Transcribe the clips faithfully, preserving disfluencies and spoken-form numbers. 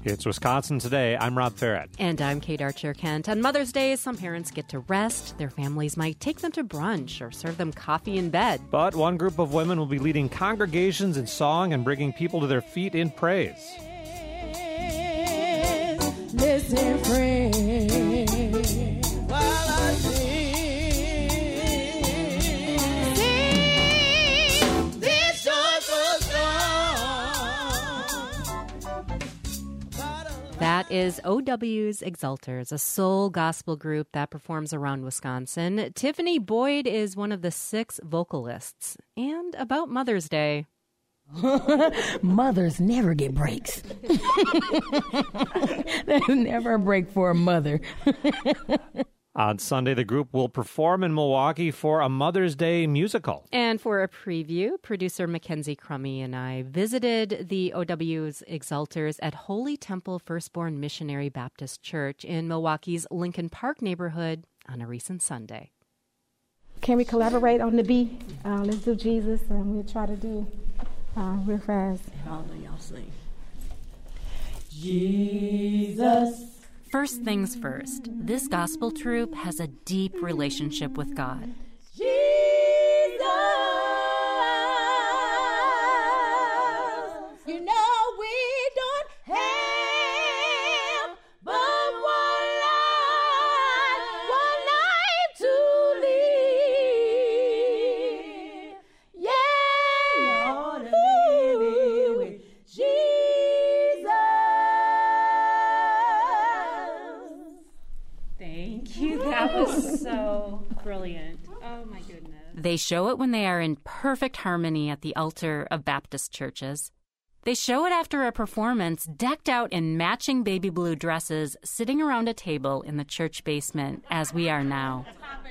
It's Wisconsin Today. I'm Rob Farrett. And I'm Kate Archer-Kent. On Mother's Day, some parents get to rest. Their families might take them to brunch or serve them coffee in bed. But one group of women will be leading congregations in song and bringing people to their feet in praise. Listen, friend, while I sing. Sing this joyful song. That is O W's Exalters, a soul gospel group that performs around Wisconsin. Tiffany Boyd is one of the six vocalists. And about Mother's Day. Mothers never get breaks. There's never a break for a mother. On Sunday, the group will perform in Milwaukee for a Mother's Day musical. And for a preview, producer Mackenzie Crummy and I visited the O W's Exalters at Holy Temple Firstborn Missionary Baptist Church in Milwaukee's Lincoln Park neighborhood on a recent Sunday. Can we collaborate on the B? Uh, let's do Jesus, and we'll try to do uh, real fast. All of y'all sing. Jesus. First things first, this gospel troupe has a deep relationship with God. Jesus, you know we don't have but one life, one life to live. Yeah, you ought to live with Jesus. Thank you. That was so brilliant. Oh, my goodness. They show it when they are in perfect harmony at the altar of Baptist churches. They show it after a performance decked out in matching baby blue dresses, sitting around a table in the church basement, as we are now.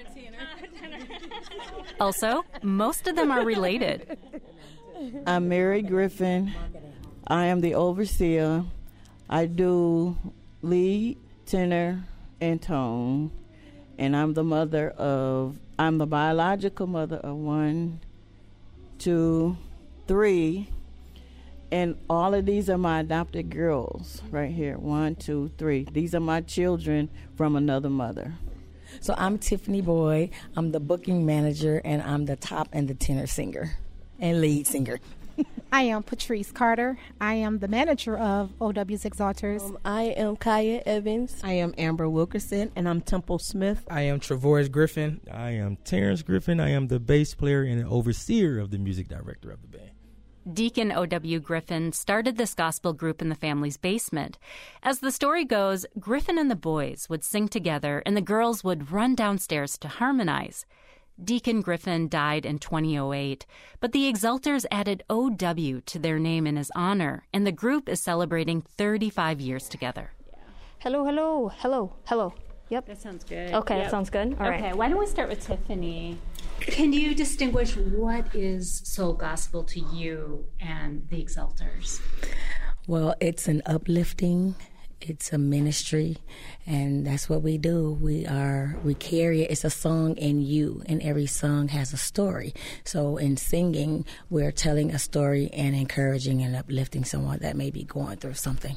Also, most of them are related. I'm Mary Griffin. I am the overseer. I do lead, tenor, and tone. And I'm the mother of, I'm the biological mother of one, two, three. And all of these are my adopted girls right here. One, two, three. These are my children from another mother. So I'm Tiffany Boyd. I'm the booking manager, and I'm the top and the tenor singer and lead singer. I am Patrice Carter. I am the manager of O W's Exalters. Um, I am Kaya Evans. I am Amber Wilkerson, and I'm Temple Smith. I am Travois Griffin. I am Terrence Griffin. I am the bass player and overseer of the music director of the band. Deacon O W. Griffin started this gospel group in the family's basement. As the story goes, Griffin and the boys would sing together, and the girls would run downstairs to harmonize. Deacon Griffin died in two thousand eight, but the Exalters added O W to their name in his honor, and the group is celebrating thirty-five years together. Hello, hello, hello, hello. Yep. That sounds good. Okay, yep. that sounds good. All okay, right. Why don't we start with Tiffany? Can you distinguish what is soul gospel to you and the Exalters? Well, it's an uplifting, it's a ministry, and that's what we do. We are, we carry it. It's a song in you, and every song has a story. So in singing, we're telling a story and encouraging and uplifting someone that may be going through something.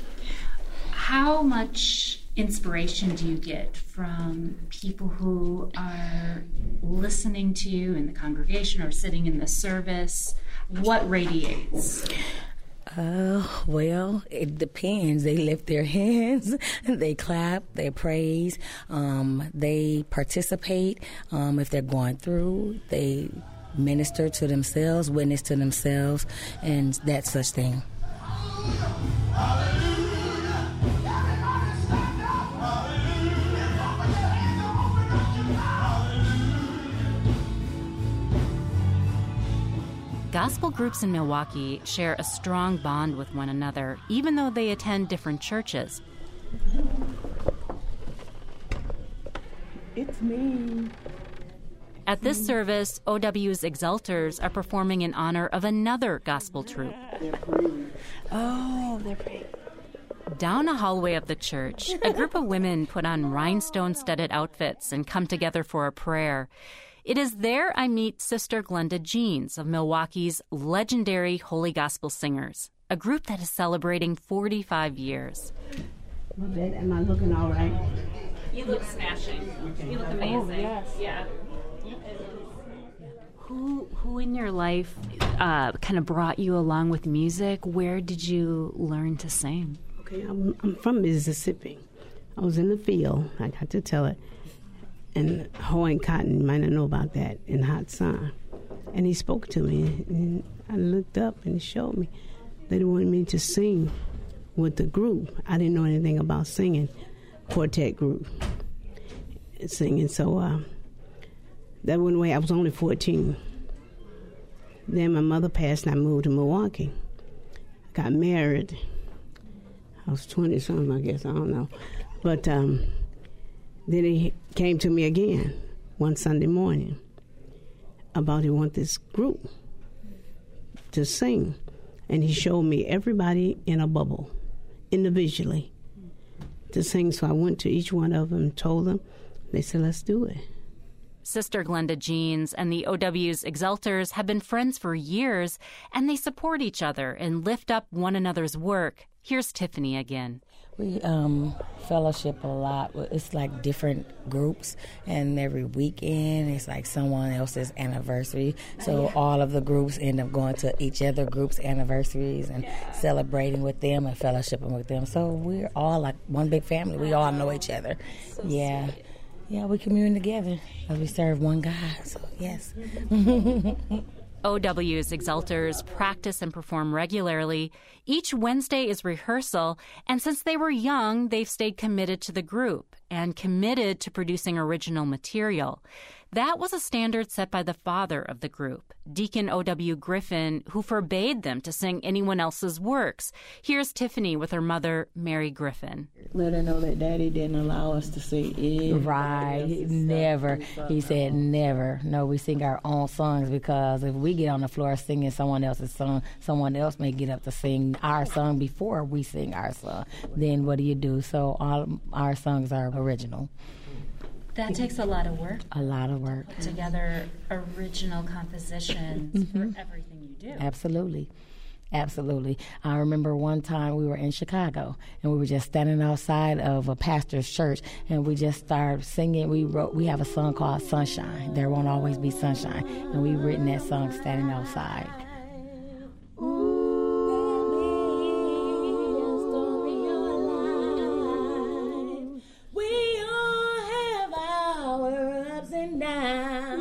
How much inspiration do you get from people who are listening to you in the congregation or sitting in the service? What radiates? Uh, well, it depends. They lift their hands, they clap, they praise, um, they participate. Um, if they're going through, they minister to themselves, witness to themselves, and that such thing. Gospel groups in Milwaukee share a strong bond with one another, even though they attend different churches. It's me. At this service, O W's Exalters are performing in honor of another gospel troupe. Oh, they're pretty. Down a hallway of the church, a group of women put on rhinestone-studded outfits and come together for a prayer. It is there I meet Sister Glenda Jeans of Milwaukee's legendary Holy Gospel Singers. a group that is celebrating forty-five years. Am I looking all right? You look smashing. You look amazing. Oh, yes. Yeah. Who who in your life uh, kind of brought you along with music? Where did you learn to sing? Okay, I'm, I'm from Mississippi. I was in the field, I got to tell it, and hoeing cotton, you might not know about that, in hot sun. And he spoke to me, and I looked up, and he showed me that he wanted me to sing with the group. I didn't know anything about singing, quartet group, singing, so uh, that went away. I was only fourteen. Then my mother passed, and I moved to Milwaukee. I got married. I was twenty-something, I guess, I don't know. But um, then he came to me again one Sunday morning about he want this group to sing. And he showed me everybody in a bubble, individually, to sing. So I went to each one of them and told them. They said, let's do it. Sister Glenda Jeans and the O W's Exalters have been friends for years, and they support each other and lift up one another's work. Here's Tiffany again. We um, fellowship a lot. It's like different groups, and every weekend it's like someone else's anniversary. So all of the groups end up going to each other groups' anniversaries and celebrating with them and fellowshipping with them. So we're all like one big family. We all know each other. Yeah. Yeah, we commune together because we serve one God, so yes. O W's Exalters practice and perform regularly. Each Wednesday is rehearsal, and since they were young, they've stayed committed to the group and committed to producing original material. That was a standard set by the father of the group, Deacon O W Griffin, who forbade them to sing anyone else's works. Here's Tiffany with her mother, Mary Griffin. Let her know that Daddy didn't allow us to sing it. Right, never. He said never. No, we sing our own songs because if we get on the floor singing someone else's song, someone else may get up to sing our song before we sing our song. Then what do you do? So all our songs are original. That takes a lot of work. A lot of work. Put together original compositions mm-hmm. for everything you do. Absolutely. Absolutely. I remember one time we were in Chicago, and we were just standing outside of a pastor's church, and we just started singing. We wrote. We have a song called Sunshine. There won't always be sunshine. And we've written that song standing outside. Now,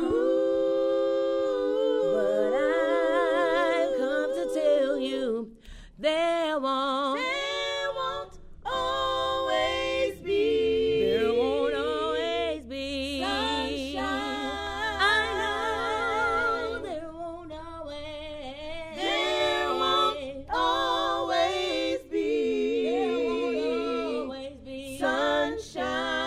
but I've come to tell you there won't, there won't always be, there won't always be sunshine. I know there won't always, there won't always be, there won't always be sunshine.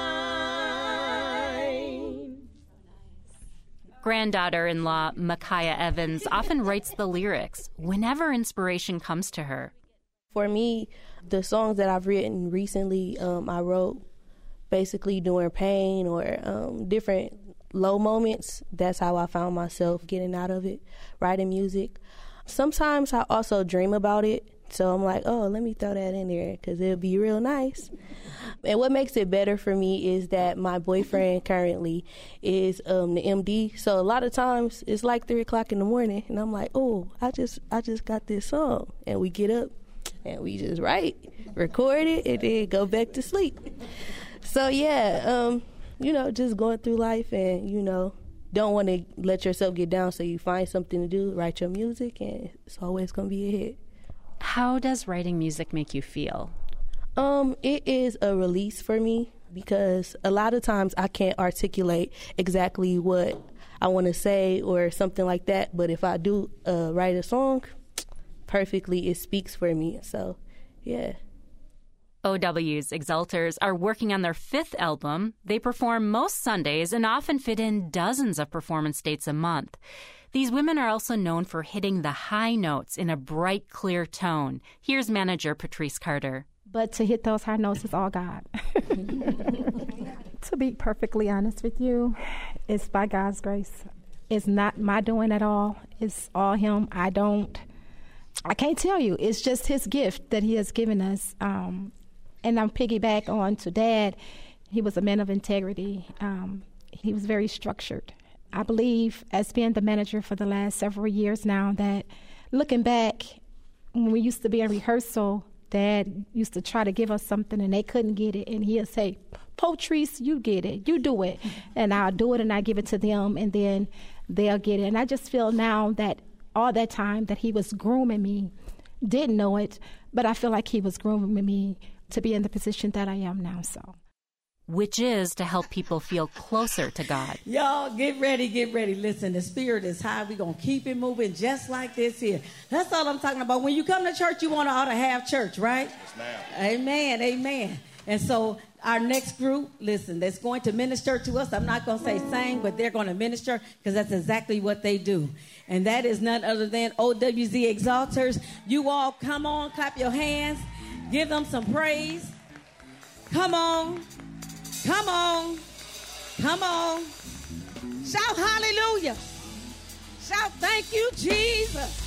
Granddaughter-in-law Micaiah Evans often writes the lyrics whenever inspiration comes to her. For me, the songs that I've written recently, um, I wrote basically during pain or um, different low moments. That's how I found myself getting out of it, writing music. Sometimes I also dream about it. So I'm like, oh, let me throw that in there because it'll be real nice. And what makes it better for me is that my boyfriend currently is um, the M D. So a lot of times it's like three o'clock in the morning, and I'm like, oh, I just I just got this song. And we get up and we just write, record it, and then go back to sleep. So, yeah, um, you know, just going through life and, you know, don't want to let yourself get down, so you find something to do, write your music, and it's always going to be a hit. How does writing music make you feel? Um, it is a release for me because a lot of times I can't articulate exactly what I want to say or something like that. But if I do uh, write a song, perfectly, it speaks for me. So, yeah. O W's Exalters are working on their fifth album. They perform most Sundays and often fit in dozens of performance dates a month. These women are also known for hitting the high notes in a bright, clear tone. Here's manager Patrice Carter. But to hit those high notes is all God. To be perfectly honest with you, it's by God's grace. It's not my doing at all. It's all Him. I don't, I can't tell you. It's just his gift that he has given us. Um, and I'm piggyback on to Dad. He was a man of integrity. Um, he was very structured. I believe, as being the manager for the last several years now, that looking back, when we used to be in rehearsal, Dad used to try to give us something and they couldn't get it. And he'll say, Patrice, you get it. You do it. And I'll do it and I give it to them and then they'll get it. And I just feel now that all that time that he was grooming me, didn't know it, but I feel like he was grooming me to be in the position that I am now. So, which is to help people feel closer to God. Y'all, get ready, get ready. Listen, the spirit is high. We're going to keep it moving just like this here. That's all I'm talking about. When you come to church, you want to ought to have church, right? Yes, ma'am. Amen, amen. And so our next group, listen, that's going to minister to us. I'm not going to say sing, but they're going to minister because that's exactly what they do. And that is none other than O W Z Exalters. You all come on, clap your hands. Give them some praise. Come on. Come on. Come on. Shout hallelujah. Shout thank you, Jesus.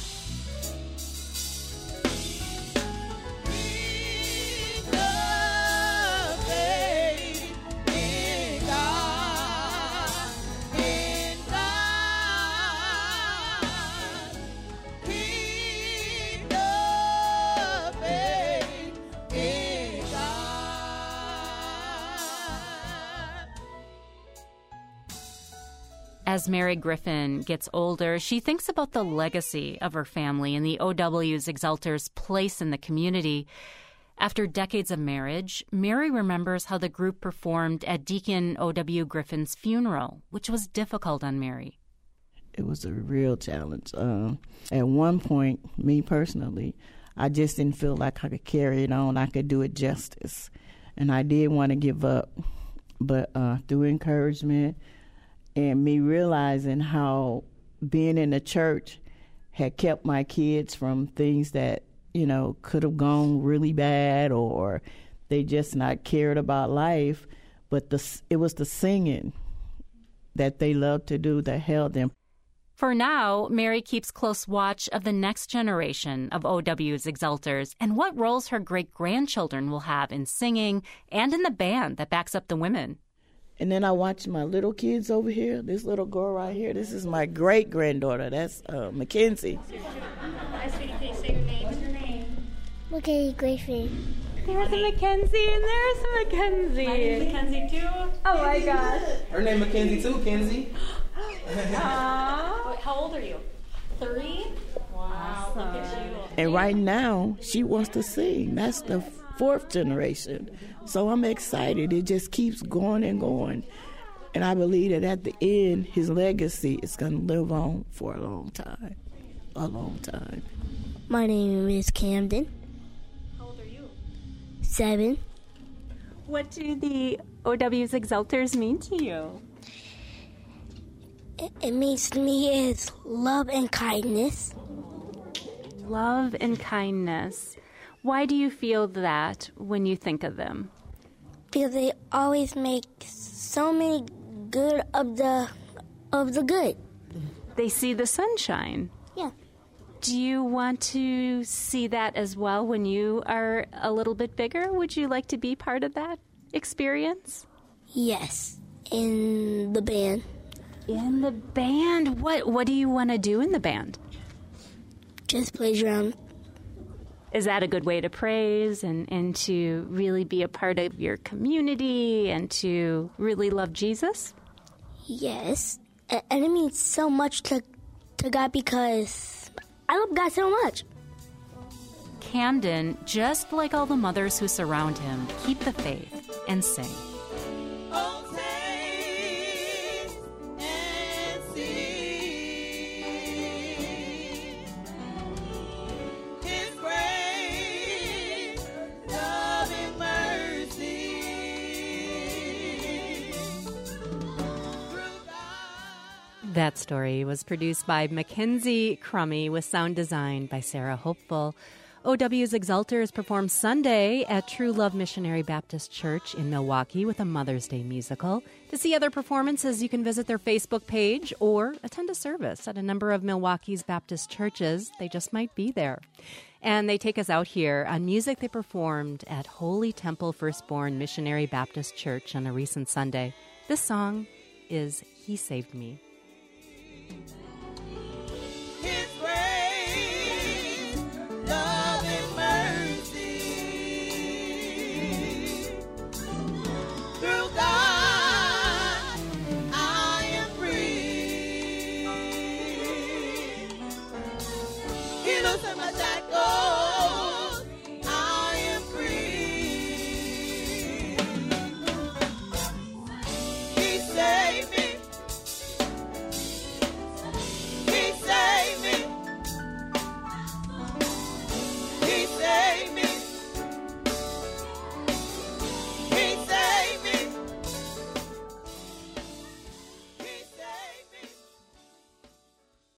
As Mary Griffin gets older, she thinks about the legacy of her family and the O W's Exalters' place in the community. After decades of marriage, Mary remembers how the group performed at Deacon O W Griffin's funeral, which was difficult on Mary. It was a real challenge. Um, at one point, me personally, I just didn't feel like I could carry it on. I could do it justice. And I did want to give up. But uh, through encouragement, and me realizing how being in the church had kept my kids from things that, you know, could have gone really bad or they just not cared about life. But the, it was the singing that they loved to do that held them. For now, Mary keeps close watch of the next generation of O W's Exalters and what roles her great-grandchildren will have in singing and in the band that backs up the women. And then I watch my little kids over here. This little girl right here, this is my great-granddaughter. That's uh, Mackenzie. Hi, sweetie. Can you say your name? What's your name? Mackenzie Griffin. There's a Mackenzie and there's a Mackenzie. My name's Mackenzie, too. Oh, my gosh. Her name Mackenzie, too, Kenzie. Aww. How old are you? Three? Wow, look at you. And right now, she wants to sing. That's the fourth generation. So I'm excited. It just keeps going and going. And I believe that at the end, his legacy is going to live on for a long time. A long time. My name is Camden. How old are you? Seven. What do the O W's Exalters mean to you? It, it means to me is love and kindness. Love and kindness. Why do you feel that when you think of them? Because they always make so many good of the of the good. They see the sunshine. Yeah. Do you want to see that as well when you are a little bit bigger? Would you like to be part of that experience? Yes. In the band. In the band? What what do you want to do in the band? Just play drum. Is that a good way to praise and, and to really be a part of your community and to really love Jesus? Yes. And it means so much to, to God because I love God so much. Camden, just like all the mothers who surround him, keep the faith and sing. That story was produced by Mackenzie Crummy with sound design by Sarah Hopeful. O W's Exalters performs Sunday at True Love Missionary Baptist Church in Milwaukee with a Mother's Day musical. To see other performances, you can visit their Facebook page or attend a service at a number of Milwaukee's Baptist churches. They just might be there. And they take us out here on music they performed at Holy Temple Firstborn Missionary Baptist Church on a recent Sunday. This song is He Saved Me.